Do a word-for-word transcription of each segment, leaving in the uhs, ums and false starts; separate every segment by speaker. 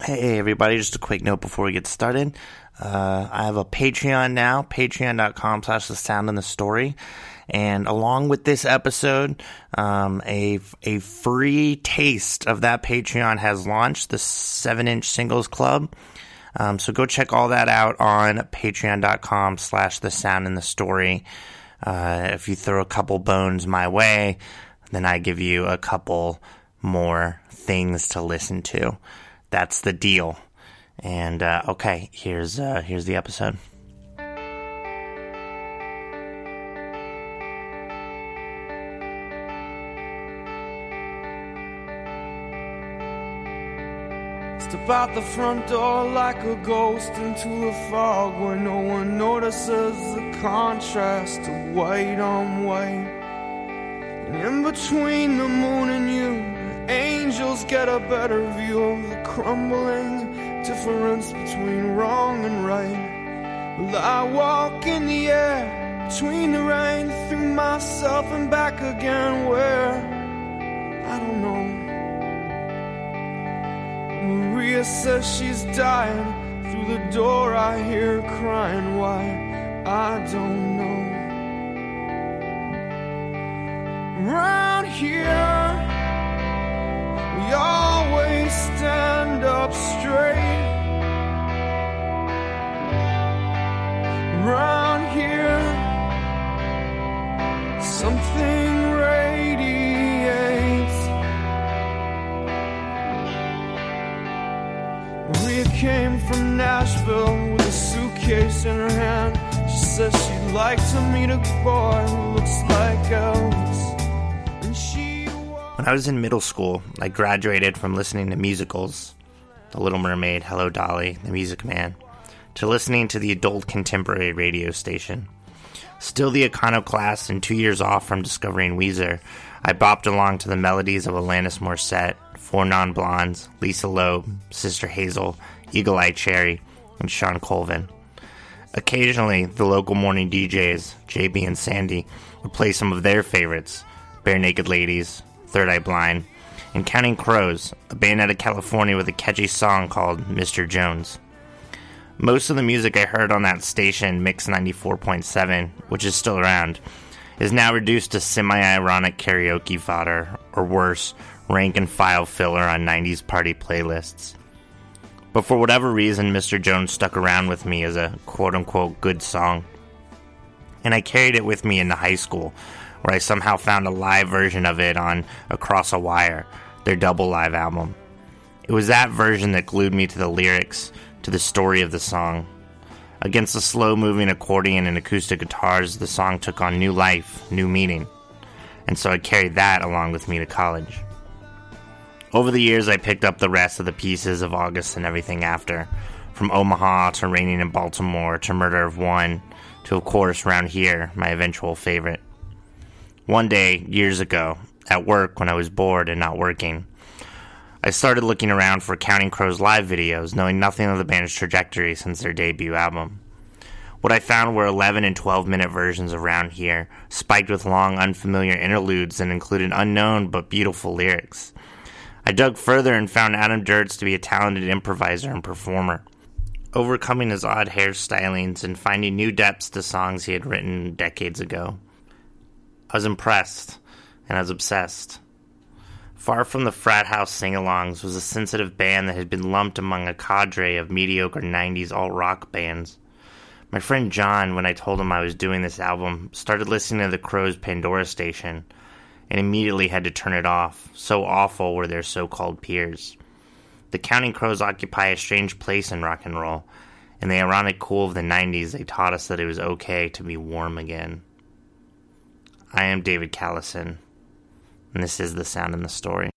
Speaker 1: Hey everybody, just a quick note before we get started. Uh, I have a Patreon now, patreon.com slash the sound and the story. And along with this episode, um, a, a free taste of that Patreon has launched, the seven inch Singles Club. Um, so go check all that out on patreon.com slash the sound and the story. Uh, if you throw a couple bones my way, then I give you a couple more things to listen to. That's the deal. And, uh, okay, here's, uh, here's the episode.
Speaker 2: Step out the front door like a ghost into the fog where no one notices the contrast of white on white. And in between the moon and you, angels get a better view of the crumbling difference between wrong and right. Well, I walk in the air between the rain, through myself and back again, where I don't know. Maria says she's dying. Through the door I hear her crying. Why? I don't know. Round here we always stand up straight. Round here something radiates. Maria came from Nashville with a suitcase in her hand. She says she'd like to meet a boy who looks like Elvis. And she
Speaker 1: When I was in middle school, I graduated from listening to musicals, The Little Mermaid, Hello Dolly, The Music Man, to listening to the adult contemporary radio station. Still the iconoclast and two years off from discovering Weezer, I bopped along to the melodies of Alanis Morissette, Four Non Blondes, Lisa Loeb, Sister Hazel, Eagle Eye Cherry, and Sean Colvin. Occasionally, the local morning D Js, J B and Sandy, would play some of their favorites, Bare Naked Ladies, Third Eye Blind, and Counting Crows, a band out of California with a catchy song called Mister Jones. Most of the music I heard on that station, Mix ninety-four point seven, which is still around, is now reduced to semi-ironic karaoke fodder, or worse, rank and file filler on nineties party playlists. But for whatever reason, Mister Jones stuck around with me as a quote-unquote good song. And I carried it with me into high school, where I somehow found a live version of it on Across a Wire, their double live album. It was that version that glued me to the lyrics, to the story of the song. Against the slow-moving accordion and acoustic guitars, the song took on new life, new meaning. And so I carried that along with me to college. Over the years, I picked up the rest of the pieces of August and Everything After, from Omaha to Raining in Baltimore to Murder of One, to, of course, Round Here, my eventual favorite. One day, years ago, at work when I was bored and not working, I started looking around for Counting Crows live videos, knowing nothing of the band's trajectory since their debut album. What I found were eleven and twelve minute versions of Round Here, spiked with long, unfamiliar interludes that included unknown but beautiful lyrics. I dug further and found Adam Duritz to be a talented improviser and performer, overcoming his odd hairstylings and finding new depths to songs he had written decades ago. I was impressed, and I was obsessed. Far from the frat house sing-alongs was a sensitive band that had been lumped among a cadre of mediocre nineties alt-rock bands. My friend John, when I told him I was doing this album, started listening to the Crows' Pandora station, and immediately had to turn it off. So awful were their so-called peers. The Counting Crows occupy a strange place in rock and roll. In the ironic cool of the nineties, they taught us that it was okay to be warm again. I am David Callison, and this is The Sound and the Story.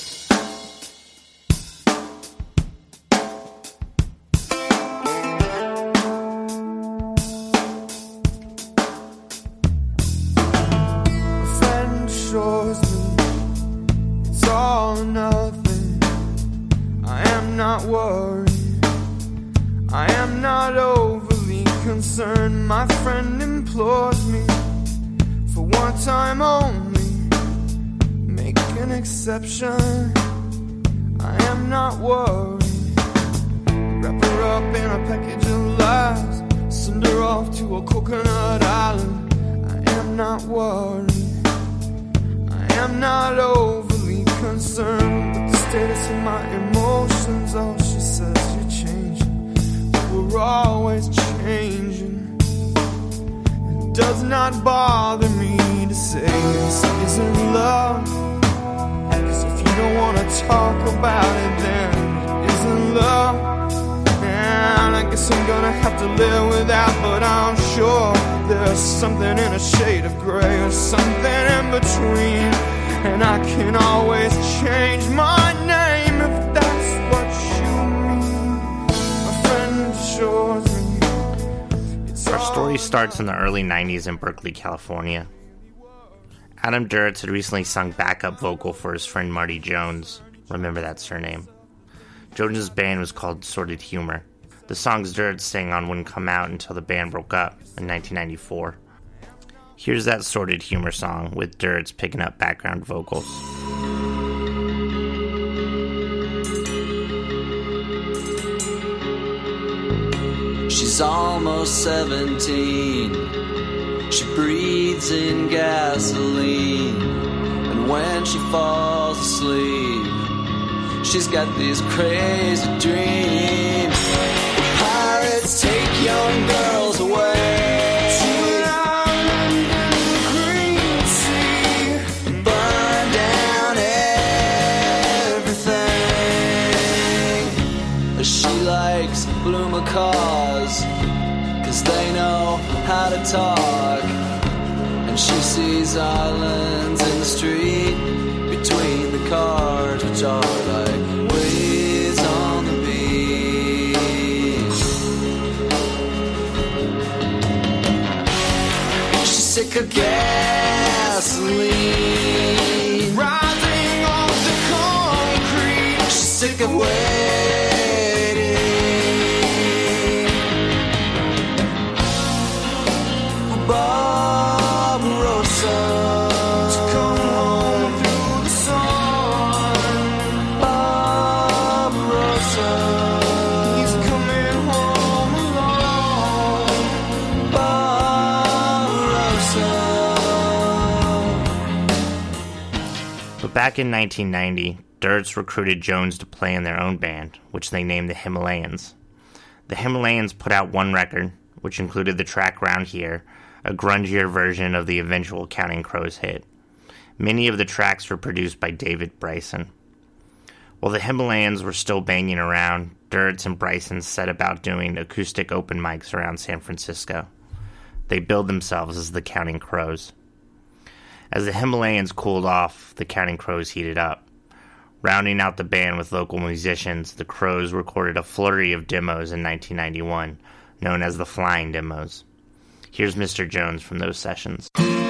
Speaker 2: Not worried, I am not overly concerned. My friend implored me for one time only, make an exception. I am not worried. to a coconut island. I am not worried, I am not overly concerned with the status of my emotions. Oh, she says you're changing, but we're always changing. It does not bother me to say this isn't love, 'cause if you don't want to talk about it, then it isn't love. And I guess I'm gonna have to live with that, but I'm sure there's something in a shade of gray or something in between. And I can always change my name if that's what you mean. My friend assures me it's
Speaker 1: Our story starts in the early nineties in Berkeley, California. Adam Duritz had recently sung backup vocal for his friend Marty Jones. Remember that surname. Jones's band was called Sordid Humor. The songs Duritz sang on wouldn't come out until the band broke up in nineteen ninety-four. Here's that Sordid Humor song with Duritz picking up background vocals.
Speaker 3: She's almost seventeen. She breathes in gasoline. And when she falls asleep, she's got these crazy dreams. Pirates take young girls away to an island in the green sea, burn down everything. She likes blue macaws, 'cause they know how to talk. And she sees islands in the street between the cars, which are like waves on the beach. She's sick of gasoline rising off the concrete. She's sick of waiting. Barbarossa to come home through the sun. Barbarossa, he's coming home alone. Barbarossa.
Speaker 1: But back in nineteen ninety, Duritz recruited Jones to play in their own band, which they named the Himalayans. The Himalayans put out one record, which included the track Round Here, a grungier version of the eventual Counting Crows hit. Many of the tracks were produced by David Bryson. While the Himalayans were still banging around, Duritz and Bryson set about doing acoustic open mics around San Francisco. They billed themselves as the Counting Crows. As the Himalayans cooled off, the Counting Crows heated up. Rounding out the band with local musicians, the Crows recorded a flurry of demos in nineteen ninety-one, known as the Flying Demos. Here's Mister Jones from those sessions.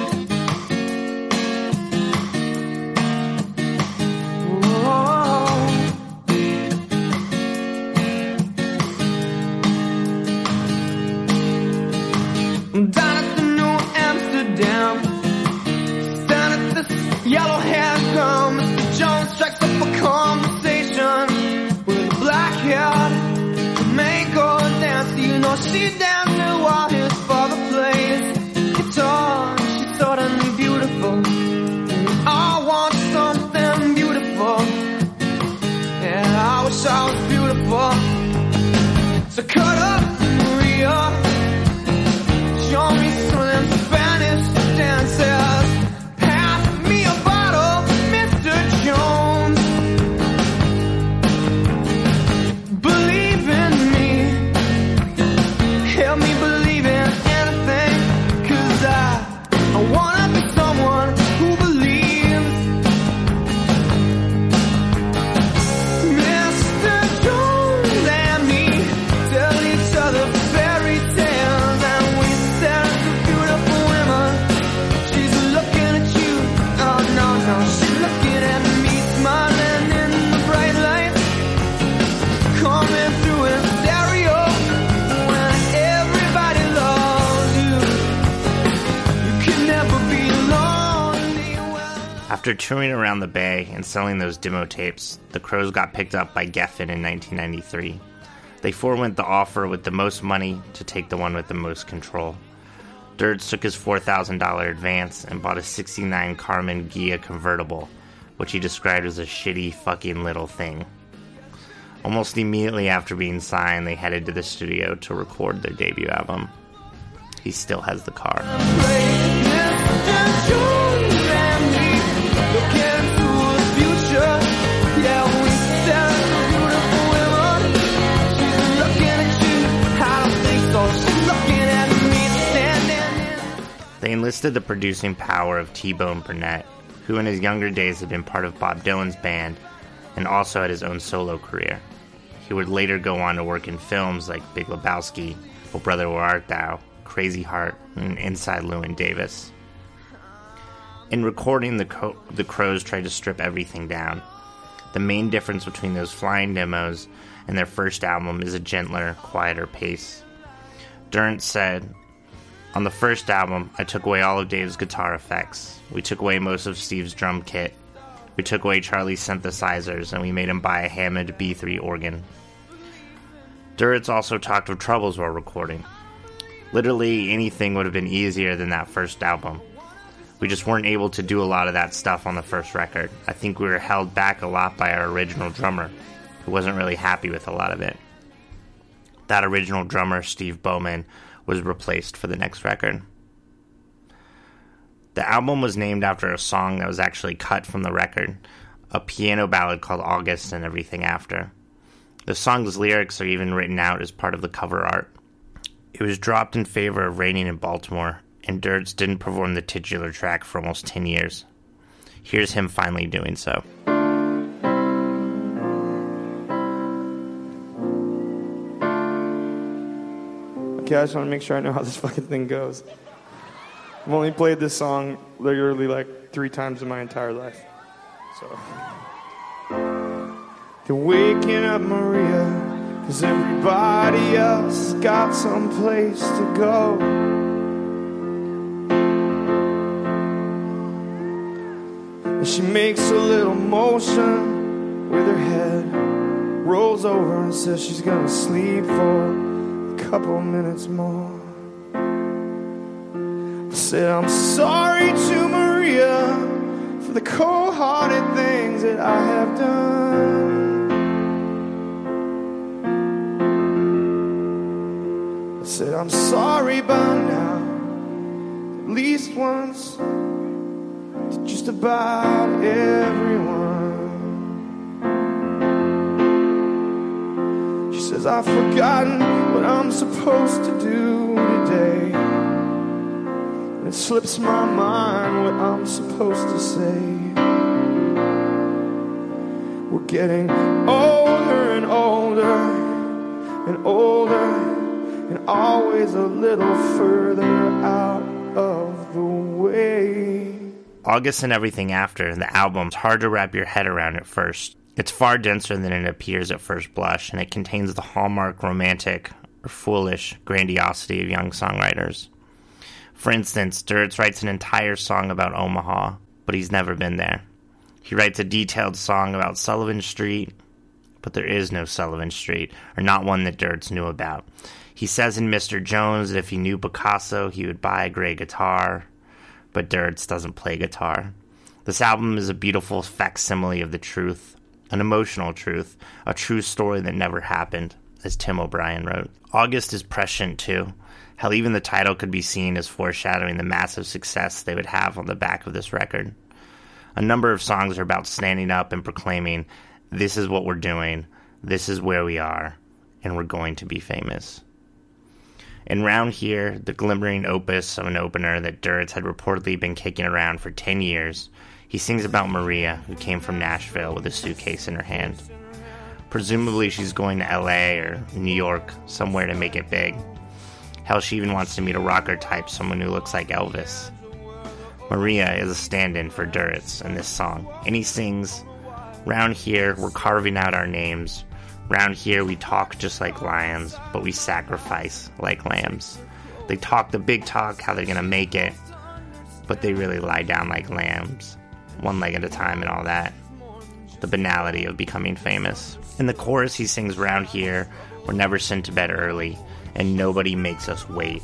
Speaker 2: Down at the New Amsterdam, down at this yellow hair girl, Mister Jones strikes up a conversation with a black-haired Jamaican dancer. You know she danced while his father plays guitar. She's suddenly beautiful, and we all want something beautiful. Yeah, I wish I was beautiful. So cut up, Maria. Show me some of them Spanish dances. Pass me a bottle, Mister Jones. Believe in me. Help me believe in anything. 'Cause I, I wanna be someone who believes. Mister Jones and me tell each other fairy tales, and we stare at the beautiful women. She's looking at you, oh no, no, she's looking at me, smiling in the bright light, coming through in stereo. When everybody loves you, you can never be lonely. Well,
Speaker 1: After touring around the Bay and selling those demo tapes, the Crows got picked up by Geffen in nineteen ninety-three. They forewent the offer with the most money to take the one with the most control. Dirts took his four thousand dollars advance and bought a sixty-nine Karmann Ghia convertible, which he described as a shitty fucking little thing. Almost immediately after being signed, they headed to the studio to record their debut album. He still has the car. They enlisted the producing power of T-Bone Burnett, who in his younger days had been part of Bob Dylan's band and also had his own solo career. He would later go on to work in films like Big Lebowski, Oh Brother Where Art Thou, Crazy Heart, and Inside Llewyn Davis. In recording, the, Co- the Crows tried to strip everything down. The main difference between those flying demos and their first album is a gentler, quieter pace. Durrance said, "On the first album, I took away all of Dave's guitar effects. We took away most of Steve's drum kit. We took away Charlie's synthesizers, and we made him buy a Hammond B three organ." Durrance also talked of troubles while recording. Literally anything would have been easier than that first album. We just weren't able to do a lot of that stuff on the first record. I think we were held back a lot by our original drummer, who wasn't really happy with a lot of it. That original drummer, Steve Bowman, was replaced for the next record. The album was named after a song that was actually cut from the record, a piano ballad called August and Everything After. The song's lyrics are even written out as part of the cover art. It was dropped in favor of Raining in Baltimore, and Durrance didn't perform the titular track for almost ten years. Here's him finally doing so.
Speaker 2: Okay, I just want to make sure I know how this fucking thing goes. I've only played this song literally like three times in my entire life. So. They're waking up Maria, 'cause everybody else got someplace to go. And she makes a little motion with her head, rolls over and says she's gonna sleep for a couple minutes more. I said, I'm sorry to Maria for the cold-hearted things that I have done. I said, I'm sorry by now, at least once, to just about everyone. She says, I've forgotten what I'm supposed to do today. And it slips my mind what I'm supposed to say. We're getting older and older and older, and always a little further out of the way.
Speaker 1: August and Everything After, the album's hard to wrap your head around at first. It's far denser than it appears at first blush, and it contains the hallmark romantic or foolish grandiosity of young songwriters. For instance, Durrance writes an entire song about Omaha, but he's never been there. He writes a detailed song about Sullivan Street, but there is no Sullivan Street, or not one that Durrance knew about. He says in Mister Jones that if he knew Picasso, he would buy a gray guitar, but Durrance doesn't play guitar. This album is a beautiful facsimile of the truth, an emotional truth, a true story that never happened, as Tim O'Brien wrote. August is prescient, too. Hell, even the title could be seen as foreshadowing the massive success they would have on the back of this record. A number of songs are about standing up and proclaiming, this is what we're doing, this is where we are, and we're going to be famous. And Round Here, the glimmering opus of an opener that Durrance had reportedly been kicking around for ten years, he sings about Maria, who came from Nashville with a suitcase in her hand. Presumably she's going to L A or New York, somewhere to make it big. Hell, she even wants to meet a rocker type, someone who looks like Elvis. Maria is a stand-in for Durrance in this song, and he sings, Round here, we're carving out our names. Round here, we talk just like lions, but we sacrifice like lambs. They talk the big talk, how they're gonna make it, but they really lie down like lambs, one leg at a time and all that. The banality of becoming famous. In the chorus, he sings, Round here, we're never sent to bed early, and nobody makes us wait.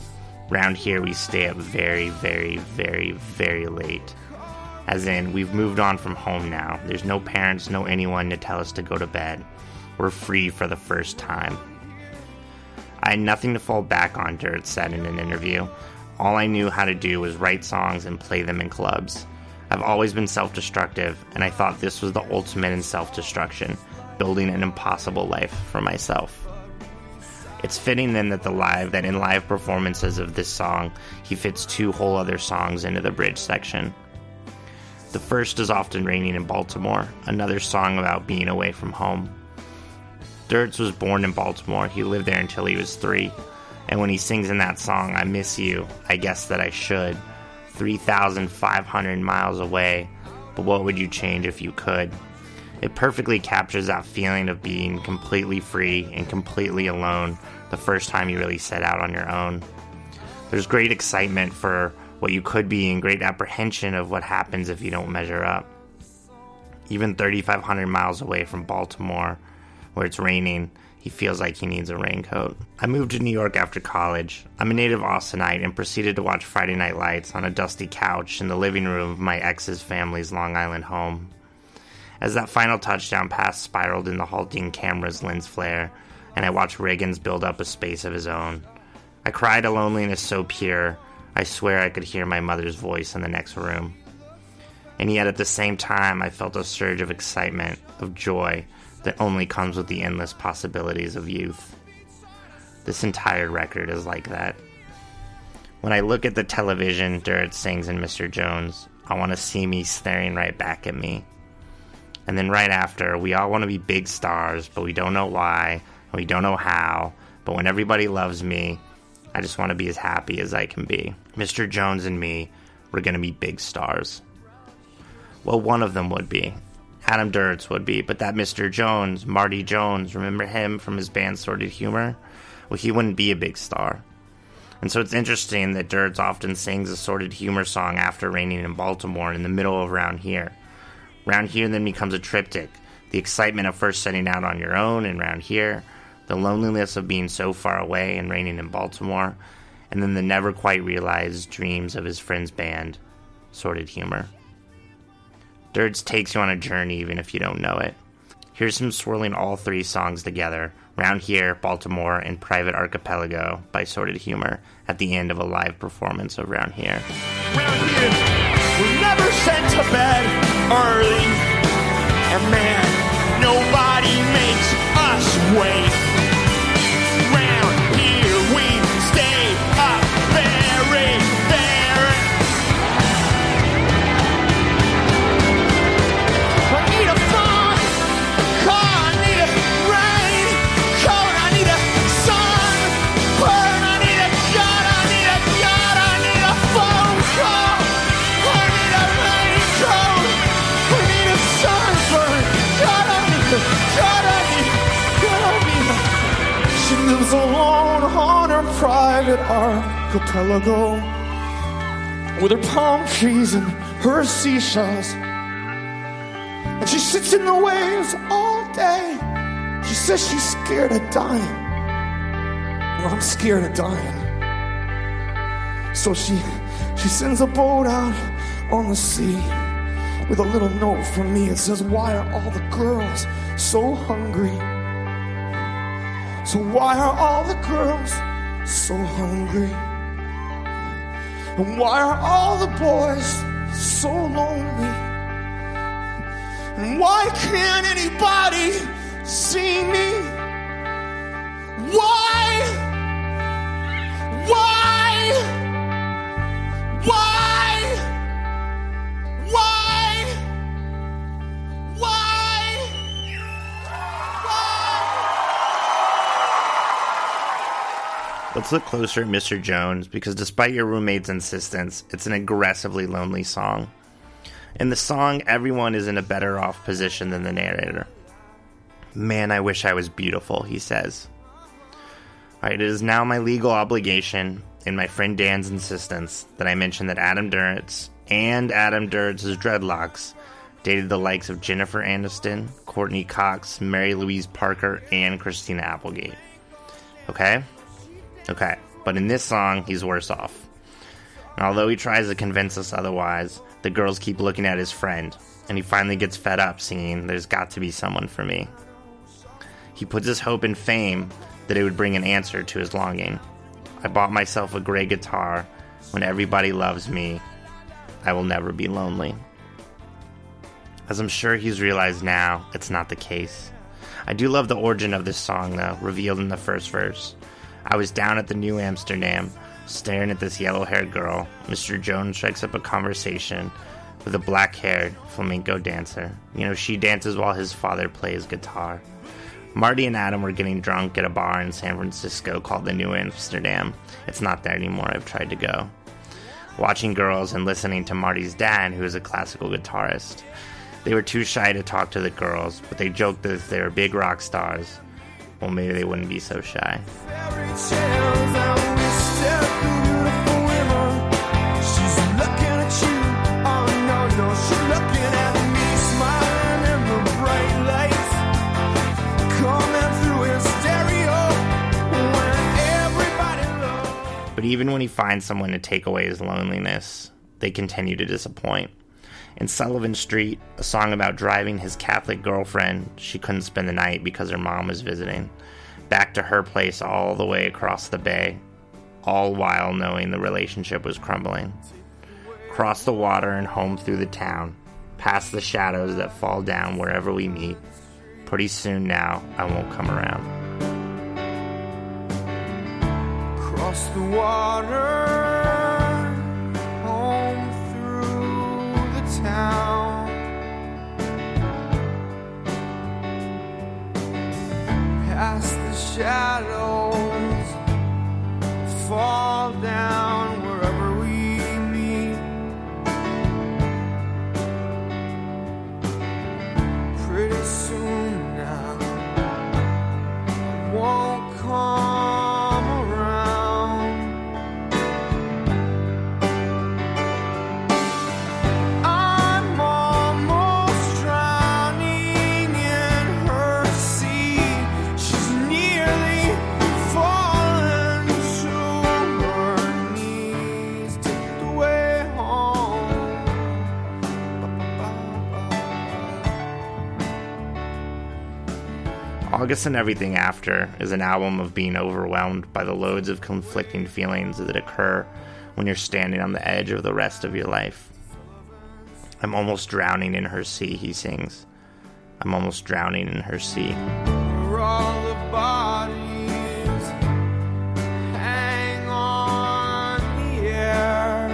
Speaker 1: Round here, we stay up very, very, very, very late. As in, we've moved on from home now. There's no parents, no anyone to tell us to go to bed. We're free for the first time. I had nothing to fall back on, Dirt said in an interview. All I knew how to do was write songs and play them in clubs. I've always been self-destructive, and I thought this was the ultimate in self-destruction, building an impossible life for myself. It's fitting then that the live that in live performances of this song, he fits two whole other songs into the bridge section. The first is Often Raining in Baltimore, another song about being away from home. Dirts was born in Baltimore. He lived there until he was three. And when he sings in that song, I miss you, I guess that I should, three thousand five hundred miles away, but what would you change if you could? It perfectly captures that feeling of being completely free and completely alone the first time you really set out on your own. There's great excitement for what you could be and great apprehension of what happens if you don't measure up. Even thirty-five hundred miles away from Baltimore, where it's raining, he feels like he needs a raincoat. I moved to New York after college. I'm a native Austinite and proceeded to watch Friday Night Lights on a dusty couch in the living room of my ex's family's Long Island home. As that final touchdown pass spiraled in the halting camera's lens flare, and I watched Riggins build up a space of his own, I cried a loneliness so pure, I swear I could hear my mother's voice in the next room. And yet at the same time, I felt a surge of excitement, of joy, that only comes with the endless possibilities of youth. This entire record is like that. When I look at the television Dirt sings in Mister Jones, I want to see me staring right back at me. And then right after, we all want to be big stars, but we don't know why, and we don't know how, but when everybody loves me, I just want to be as happy as I can be. Mister Jones and me, we're going to be big stars. Well, one of them would be. Adam Duritz would be, but that Mister Jones, Marty Jones, remember him from his band Sordid Humor? Well, he wouldn't be a big star. And so it's interesting that Duritz often sings a Sordid Humor song after Raining in Baltimore in the middle of Round Here. Round Here then becomes a triptych. The excitement of first setting out on your own and Round Here, the loneliness of being so far away and Raining in Baltimore, and then the never quite realized dreams of his friend's band, Sordid Humor. Dirts takes you on a journey even if you don't know it. Here's him swirling all three songs together, Round Here, Baltimore, and Private Archipelago by Sordid Humor, at the end of a live performance of Round Here.
Speaker 2: Round here, we're never sent to bed early, and man, nobody makes us wait. Round here, we stay up very, very. I need a phone call, I need a rain coat, I need a sunburn, I need a gun, I need a gun, I need a phone call, I need a rain coat, I need a sunburn, God, I need a God, I need, God, I need. She lives alone on her private archipelago with her palm trees and her seashells. And she sits in the waves all day. She says she's scared of dying. Well, I'm scared of dying. So she she sends a boat out on the sea with a little note from me. It says, why are all the girls so hungry? So why are all the girls so hungry? And why are all the boys so lonely? And why can't anybody see me? Why? Why? Why? Why? Why?
Speaker 1: Let's look closer at Mister Jones, because despite your roommate's insistence, it's an aggressively lonely song. In the song, everyone is in a better off position than the narrator. Man, I wish I was beautiful, he says. Alright, it is now my legal obligation, and my friend Dan's insistence, that I mention that Adam Duritz and Adam Duritz's dreadlocks dated the likes of Jennifer Aniston, Courtney Cox, Mary Louise Parker, and Christina Applegate. Okay? Okay, but in this song, he's worse off. And although he tries to convince us otherwise, the girls keep looking at his friend, and he finally gets fed up singing, "There's got to be someone for me." He puts his hope in fame that it would bring an answer to his longing. "I bought myself a gray guitar. When everybody loves me, I will never be lonely." As I'm sure he's realized now, it's not the case. I do love the origin of this song, though, revealed in the first verse. "I was down at the New Amsterdam, staring at this yellow-haired girl. Mister Jones strikes up a conversation with a black-haired flamenco dancer. You know, she dances while his father plays guitar. Marty and Adam were getting drunk at a bar in San Francisco called the New Amsterdam. It's not there anymore. I've tried to go. Watching girls and listening to Marty's dad, who is a classical guitarist. They were too shy to talk to the girls, but they joked that if they were big rock stars, well, maybe they wouldn't be so shy." But even when he finds someone to take away his loneliness, they continue to disappoint. In Sullivan Street, a song about driving his Catholic girlfriend, she couldn't spend the night because her mom was visiting, back to her place all the way across the bay, all while knowing the relationship was crumbling. Cross the water and home through the town, past the shadows that fall down wherever we meet. Pretty soon now, I won't come around.
Speaker 2: Cross the water, home through the town, past the shadows, fall down wherever we meet. Pretty soon now, won't come.
Speaker 1: August and Everything After is an album of being overwhelmed by the loads of conflicting feelings that occur when you're standing on the edge of the rest of your life. "I'm almost drowning in her sea," he sings. "I'm almost drowning in her sea."
Speaker 2: Where all the bodies hang on the air.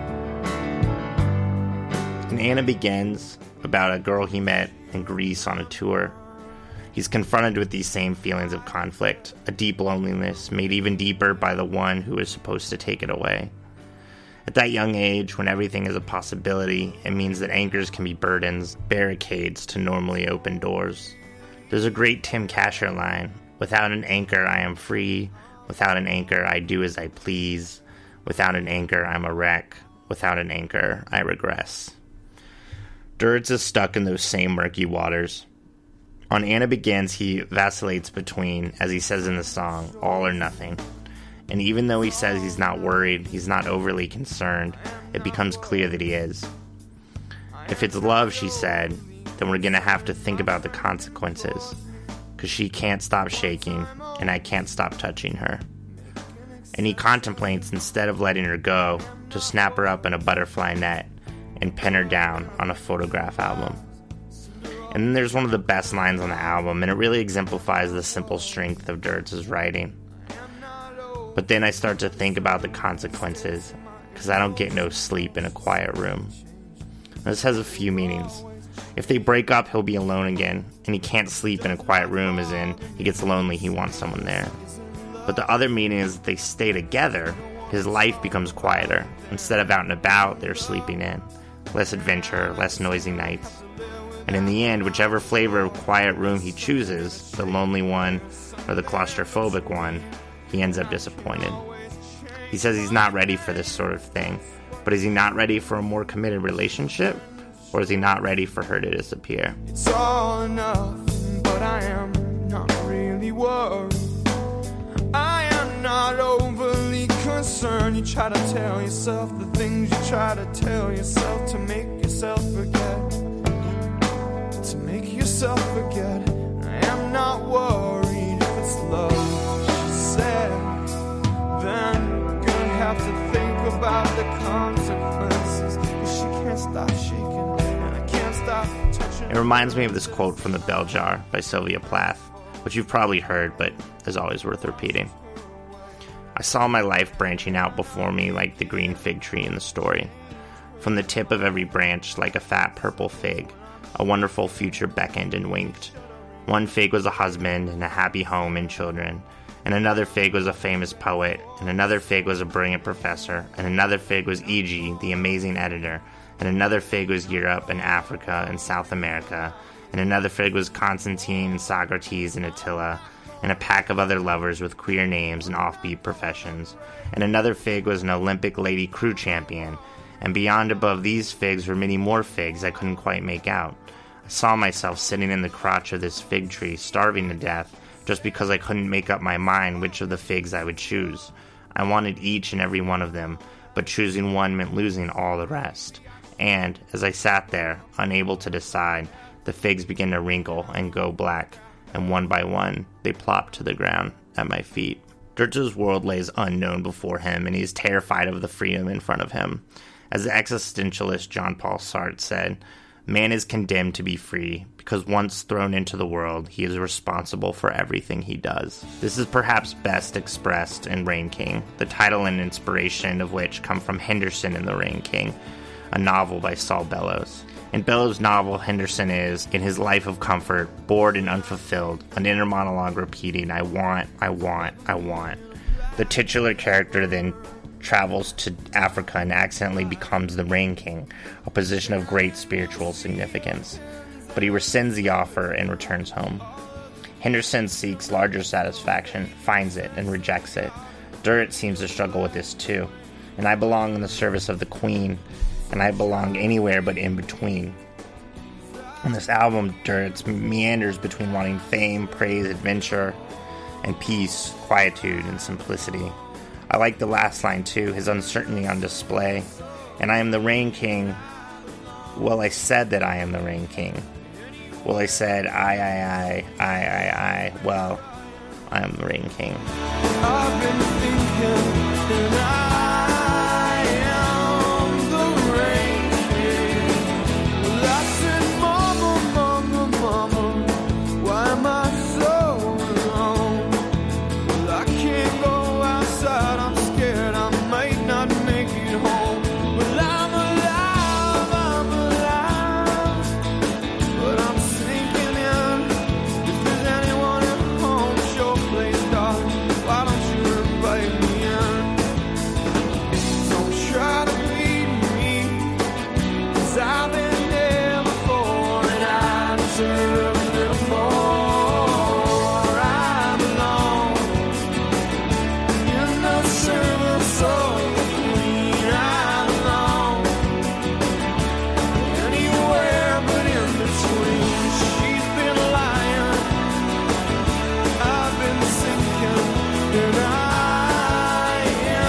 Speaker 1: And Anna Begins, about a girl he met in Greece on a tour. He's confronted with these same feelings of conflict, a deep loneliness made even deeper by the one who is supposed to take it away. At that young age, when everything is a possibility, it means that anchors can be burdens, barricades to normally open doors. There's a great Tim Kasher line, "Without an anchor, I am free. Without an anchor, I do as I please. Without an anchor, I'm a wreck. Without an anchor, I regress." Durds is stuck in those same murky waters. On Anna Begins, he vacillates between, as he says in the song, all or nothing. And even though he says he's not worried, he's not overly concerned, it becomes clear that he is. "If it's love," she said, "then we're gonna have to think about the consequences, because she can't stop shaking, and I can't stop touching her." And he contemplates, instead of letting her go, to snap her up in a butterfly net and pin her down on a photograph album. And then there's one of the best lines on the album, and it really exemplifies the simple strength of Durds' writing. "But then I start to think about the consequences, because I don't get no sleep in a quiet room." This has a few meanings. If they break up, he'll be alone again, and he can't sleep in a quiet room, as in, he gets lonely, he wants someone there. But the other meaning is that they stay together, his life becomes quieter. Instead of out and about, they're sleeping in. Less adventure, less noisy nights. And in the end, whichever flavor of quiet room he chooses, the lonely one or the claustrophobic one, he ends up disappointed. He says he's not ready for this sort of thing, but is he not ready for a more committed relationship? Or is he not ready for her to disappear?
Speaker 2: It's all enough, but I am not really worried. I am not overly try to tell yourself, the things you try to tell yourself to make yourself forget, to make yourself forget. I am not worried if it's love, she said. Then you're gonna have to think about the consequences, 'cause she can't stop shaking and I can't stop touching.
Speaker 1: It reminds me of this quote from The Bell Jar by Sylvia Plath, which you've probably heard, but is always worth repeating. I saw my life branching out before me like the green fig tree in the story. From the tip of every branch, like a fat purple fig, a wonderful future beckoned and winked. One fig was a husband and a happy home and children, and another fig was a famous poet, and another fig was a brilliant professor, and another fig was E G, the amazing editor, and another fig was Europe and Africa and South America, and another fig was Constantine, Socrates, and Attila, and a pack of other lovers with queer names and offbeat professions, and another fig was an Olympic lady crew champion, and beyond above these figs were many more figs I couldn't quite make out. I saw myself sitting in the crotch of this fig tree, starving to death, just because I couldn't make up my mind which of the figs I would choose. I wanted each and every one of them, but choosing one meant losing all the rest. And, as I sat there, unable to decide, the figs began to wrinkle and go black, and one by one, they plopped to the ground at my feet. Goethe's world lays unknown before him, and he is terrified of the freedom in front of him. As the existentialist Jean-Paul Sartre said, man is condemned to be free, because once thrown into the world, he is responsible for everything he does. This is perhaps best expressed in Rain King, the title and inspiration of which come from Henderson in The Rain King, a novel by Saul Bellows. In Bellows' novel, Henderson is, in his life of comfort, bored and unfulfilled, an inner monologue repeating, I want, I want, I want. The titular character then travels to Africa and accidentally becomes the Rain King, a position of great spiritual significance. But he rescinds the offer and returns home. Henderson seeks larger satisfaction, finds it, and rejects it. Durrett seems to struggle with this too. And I belong in the service of the Queen, and I belong anywhere but in between. On this album, Durrett meanders between wanting fame, praise, adventure, and peace, quietude, and simplicity. I like the last line too, his uncertainty on display. And I am the Rain King. Well, I said that I am the Rain King. Well, I said, I, I, I, I, I, I. Well, I am the Rain King.
Speaker 2: I've been thinking that I am the Rain King. Well, I said, Mama, Mama, Mama, why am I so alone? Well, I can't go outside, I'm scared I might not make it home. Well, I'm alive, I'm alive, but I'm sinking in. If there's anyone at home, show place dark, why don't you invite me in? Don't try to lead me, 'cause I've been there before, and I deserve a little more. I belong in the service of the Queen. I belong anywhere but in between. She's been lying, I've been sinking, and I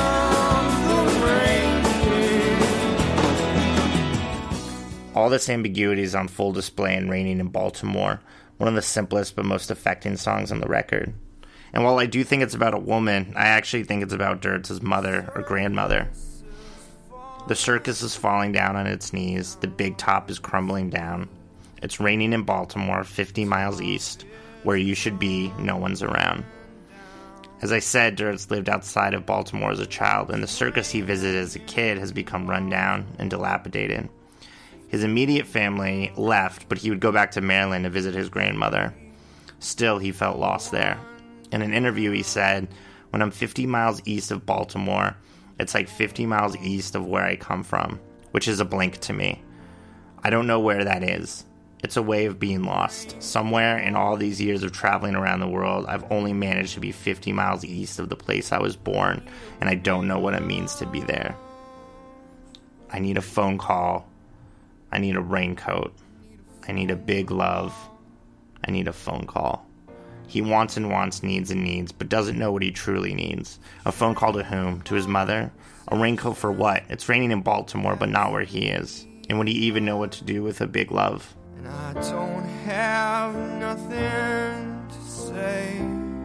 Speaker 2: am the Rain King.
Speaker 1: All this ambiguity is on full display in Raining in Baltimore, one of the simplest but most affecting songs on the record. And while I do think it's about a woman, I actually think it's about Durrett's mother or grandmother. The circus is falling down on its knees, the big top is crumbling down. It's raining in Baltimore, fifty miles east, where you should be, no one's around. As I said, Durrett's lived outside of Baltimore as a child, and the circus he visited as a kid has become run down and dilapidated. His immediate family left, but he would go back to Maryland to visit his grandmother. Still, he felt lost there. In an interview, he said, when I'm fifty miles east of Baltimore, it's like fifty miles east of where I come from, which is a blink to me. I don't know where that is. It's a way of being lost. Somewhere in all these years of traveling around the world, I've only managed to be fifty miles east of the place I was born, and I don't know what it means to be there. I need a phone call. I need a raincoat. I need a big love. I need a phone call. He wants and wants, needs and needs, but doesn't know what he truly needs. A phone call to whom? To his mother? A raincoat for what? It's raining in Baltimore, but not where he is. And would he even know what to do with a big love?
Speaker 2: And I don't have nothing to say.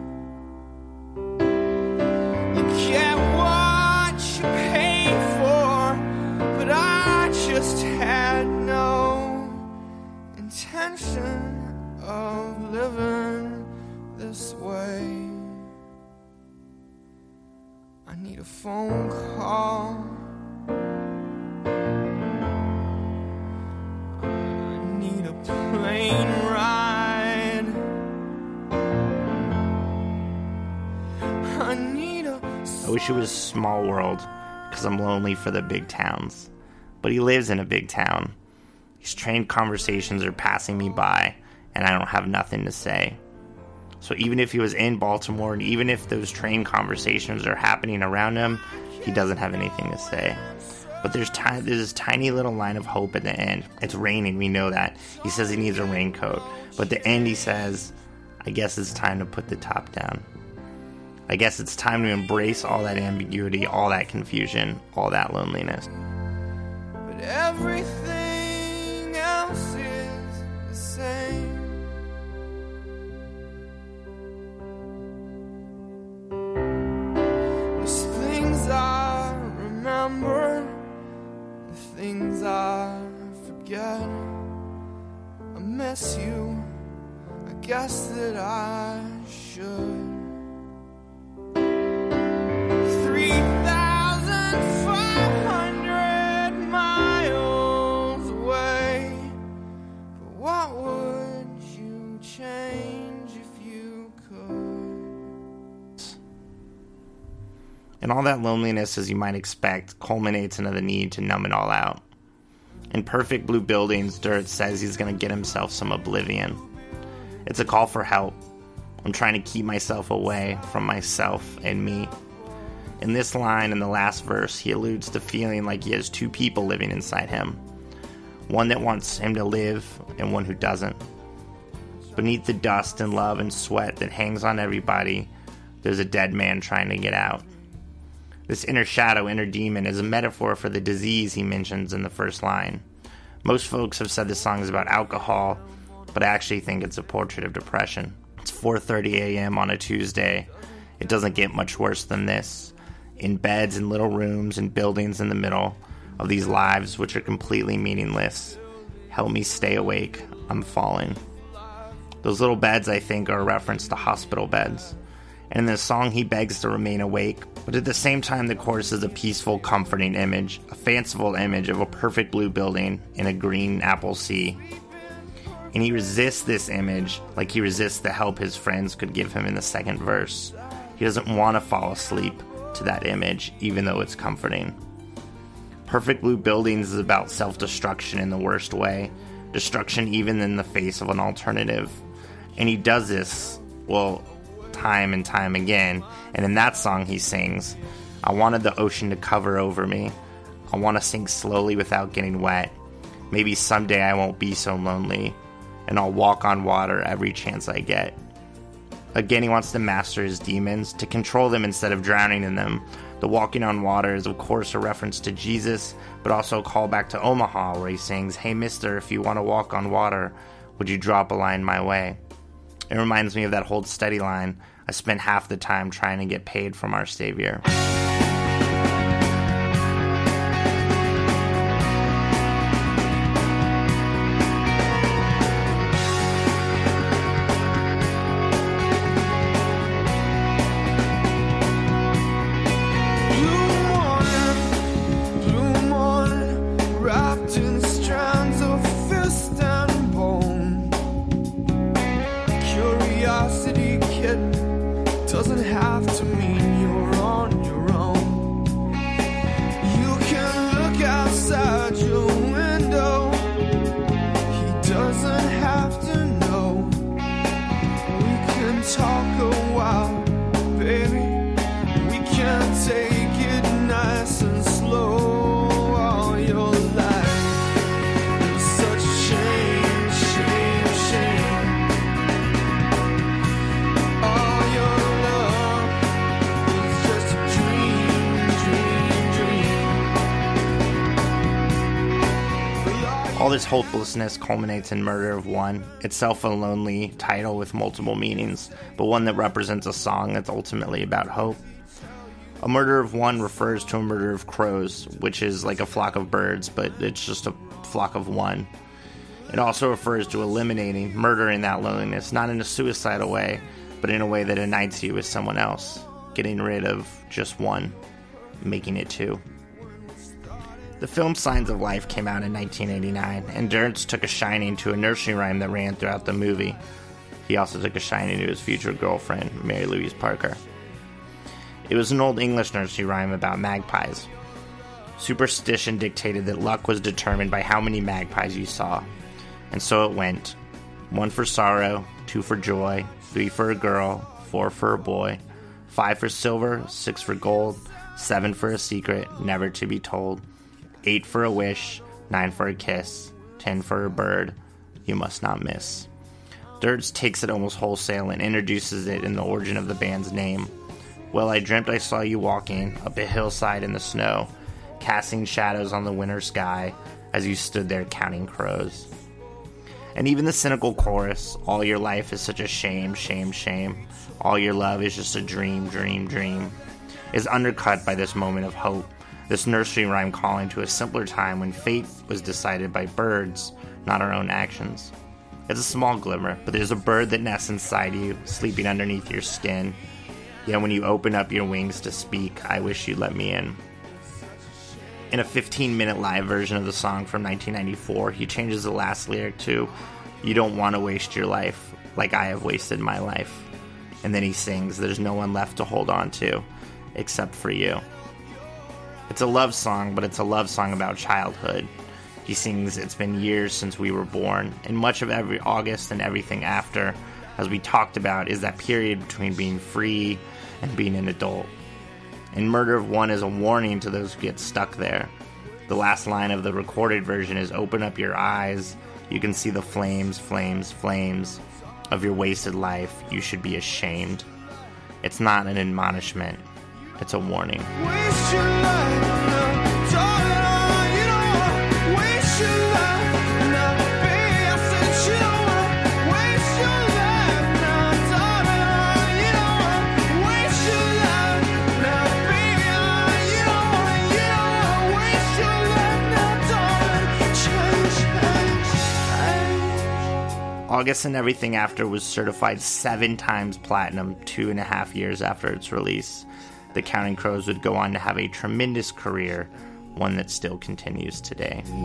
Speaker 2: You get what you pay for, but I just had no intention of living this way. I need a phone call. I need a plane ride. I need a...
Speaker 1: I wish it was a small world, because I'm lonely for the big towns. But he lives in a big town. These trained conversations are passing me by, and I don't have nothing to say. So even if he was in Baltimore, and even if those train conversations are happening around him, he doesn't have anything to say. But there's, ti- there's this tiny little line of hope at the end. It's raining, we know that. He says he needs a raincoat. But at the end he says, I guess it's time to put the top down. I guess it's time to embrace all that ambiguity, all that confusion, all that loneliness.
Speaker 2: But everything else is the same. There's things I remember, the things I forget. I miss you, I guess that I should. three thousand five hundred miles away. But what would you change if you could?
Speaker 1: And all that loneliness, as you might expect, culminates into the need to numb it all out. In Perfect Blue Buildings, Dirt says he's going to get himself some oblivion. It's a call for help. I'm trying to keep myself away from myself and me. In this line, in the last verse, he alludes to feeling like he has two people living inside him. One that wants him to live, and one who doesn't. Beneath the dust and love and sweat that hangs on everybody, there's a dead man trying to get out. This inner shadow, inner demon, is a metaphor for the disease he mentions in the first line. Most folks have said the song is about alcohol, but I actually think it's a portrait of depression. It's four thirty a.m. on a Tuesday. It doesn't get much worse than this. In beds in little rooms and buildings in the middle of these lives which are completely meaningless. Help me stay awake. I'm falling. Those little beds, I think, are a reference to hospital beds. And in the song, he begs to remain awake, but at the same time, the chorus is a peaceful, comforting image, a fanciful image of a perfect blue building in a green apple sea. And he resists this image like he resists the help his friends could give him in the second verse. He doesn't want to fall asleep to that image, even though it's comforting. Perfect Blue Buildings is about self-destruction in the worst way, destruction even in the face of an alternative. And he does this, well, time and time again. And in that song he sings, I wanted the ocean to cover over me. I want to sink slowly without getting wet. Maybe someday I won't be so lonely, and I'll walk on water every chance I get. Again, he wants to master his demons, to control them instead of drowning in them. The walking on water is, of course, a reference to Jesus, but also a callback to Omaha, where he sings, Hey mister, if you want to walk on water, would you drop a line my way? It reminds me of that Hold Steady line, I spent half the time trying to get paid from our Savior.
Speaker 2: Doesn't have to mean you're on your own. You can look outside your window. He doesn't have to know. We can talk a while, baby. We can take it nice and slow. All your life is such shame, shame, shame.
Speaker 1: All this hopelessness culminates in Murder of One, itself a lonely title with multiple meanings, but one that represents a song that's ultimately about hope. A murder of one refers to a murder of crows, which is like a flock of birds, but it's just a flock of one. It also refers to eliminating, murdering that loneliness, not in a suicidal way, but in a way that unites you with someone else, getting rid of just one, making it two. The film Signs of Life came out in nineteen eighty-nine, and Dirntz took a shining to a nursery rhyme that ran throughout the movie. He also took a shining to his future girlfriend, Mary Louise Parker. It was an old English nursery rhyme about magpies. Superstition dictated that luck was determined by how many magpies you saw. And so it went. One for sorrow, two for joy, three for a girl, four for a boy, five for silver, six for gold, seven for a secret, never to be told, eight for a wish, nine for a kiss, ten for a bird, you must not miss. Dirtz takes it almost wholesale and introduces it in the origin of the band's name. Well, I dreamt I saw you walking up a hillside in the snow, casting shadows on the winter sky as you stood there counting crows. And even the cynical chorus, all your life is such a shame, shame, shame, all your love is just a dream, dream, dream, is undercut by this moment of hope, this nursery rhyme calling to a simpler time when fate was decided by birds, not our own actions. It's a small glimmer, but there's a bird that nests inside you, sleeping underneath your skin. Yet when you open up your wings to speak, I wish you'd let me in. In a fifteen-minute live version of the song from nineteen ninety-four, he changes the last lyric to, you don't want to waste your life like I have wasted my life. And then he sings, there's no one left to hold on to except for you. It's a love song, but it's a love song about childhood. He sings, it's been years since we were born, and much of every August and everything after, as we talked about, is that period between being free and being an adult. And Murder of One is a warning to those who get stuck there. The last line of the recorded version is, open up your eyes, you can see the flames, flames, flames of your wasted life, you should be ashamed. It's not an admonishment, it's a warning.
Speaker 2: Waste your life now, darling, you don't wanna waste your life now, baby, I said you don't wanna waste your life now, darling, you don't wanna waste your life now, baby, you don't wanna, you don't wanna waste your life now, darling, change, change, change.
Speaker 1: August and Everything After was certified seven times platinum two and a half years after its release. The Counting Crows would go on to have a tremendous career, one that still continues today.
Speaker 2: I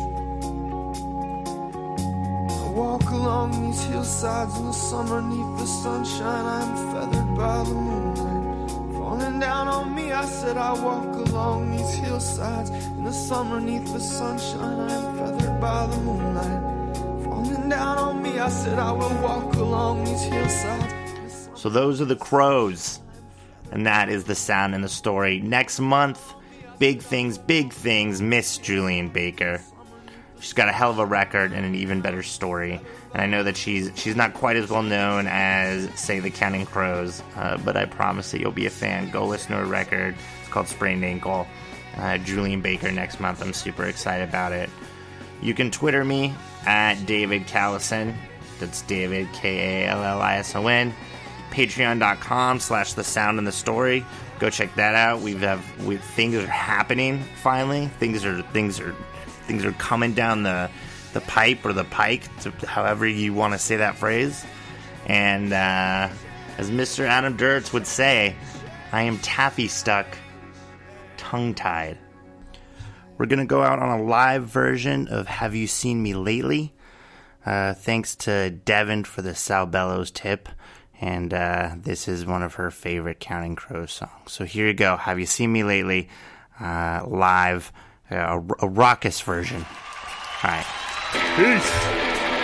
Speaker 2: walk along these hillsides in the summer, neath the sunshine, I'm feathered by the moonlight. Falling down on me, I said I walk along these hillsides in the summer, neath the sunshine, I'm feathered by the moonlight. Falling down on me, I said I will walk along these hillsides.
Speaker 1: So those are the Crows. And that is the sound and the story. Next month, big things, big things, Miss Julien Baker. She's got a hell of a record and an even better story. And I know that she's she's not quite as well known as, say, the Counting Crows, uh, but I promise that you'll be a fan. Go listen to her record. It's called Sprained Ankle. Uh, Julien Baker next month. I'm super excited about it. You can Twitter me at David Callison. That's David, K A L L I S O N. Patreon.com slash the sound and the story. Go check that out. We've have we things are happening finally. Things are things are things are coming down the the pipe or the pike, to, however you want to say that phrase. And uh, as Mister Adam Duritz would say, I am taffy stuck, tongue tied. We're gonna go out on a live version of Have You Seen Me Lately? Uh, thanks to Devin for the Sal Bellows tip. And uh, this is one of her favorite Counting Crows songs. So here you go. Have You Seen Me Lately? Uh, live. Uh, a, a raucous version. All right. Peace.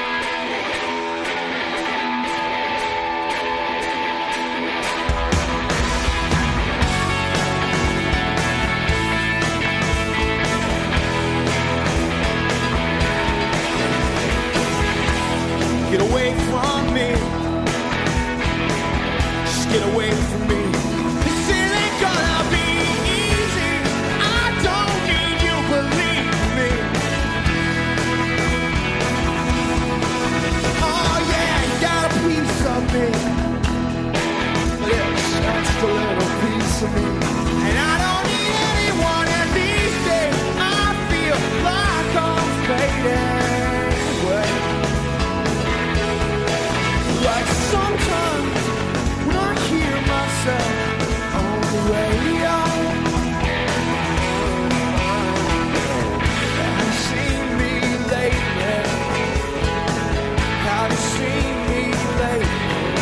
Speaker 2: Get away from me. Get away from me. This ain't gonna be easy. I don't need you, believe me. piece of me. And I don't need anyone, and these days I feel like I'm fading away. Like sometimes when I hear myself on the radio, have you seen me lately? Have you seen me lately?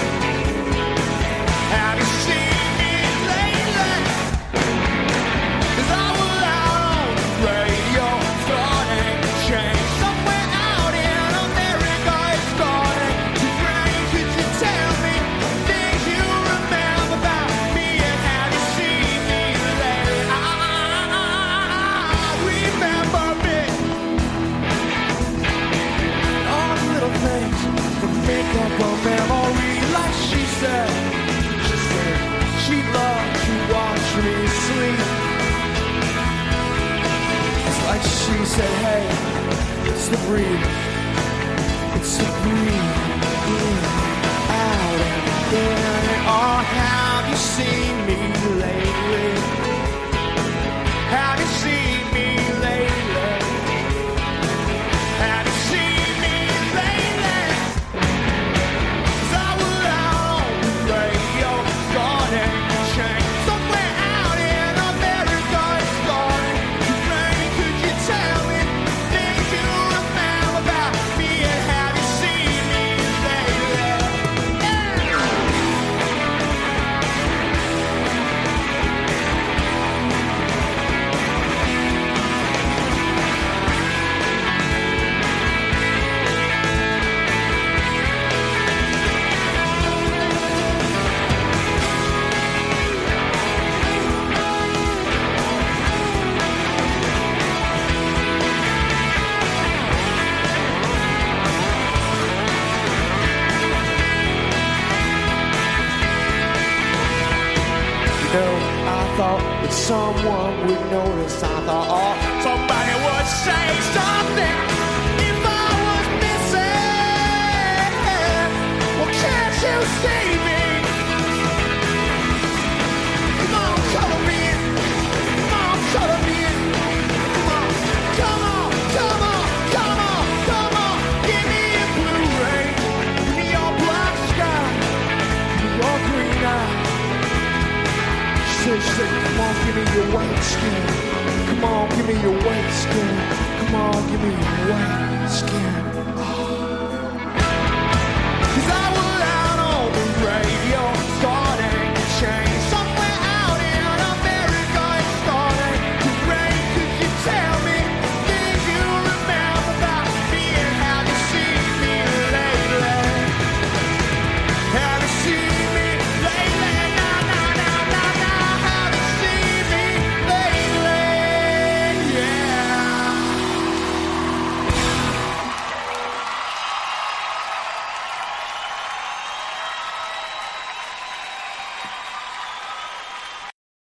Speaker 2: Have you seen me lately? 'Cause I was out on the radio, starting to change. Somewhere out in America it's starting to rain. Could you tell me things you remember about me? And have you seen me lately? I remember me. All the little things that make up a memory. Like she said, she said she loved to watch me sleep. It's like she said, hey, it's the breathe, it's the breathe, in, out and in. Oh, have you seen me lately? Have you seen me lately? Have you seen me lately? 'Cause I was out on the radio, starting to change. Somewhere out in America it's starting to rain. Could you tell me things you remember about me? And have you seen me lately? Yeah. You know, I thought that someone would notice. I thought, oh, somebody would say something if I was missing. Well, can't you see me? Come on, color me in. Come on, color me in. Come on, come on, come on, come on, come on. Give me your blue rain. Give me your black sky. Give me your green eye. She said, come on, give me your white skin. Come on, give me your white skin. Come on, give me your white skin.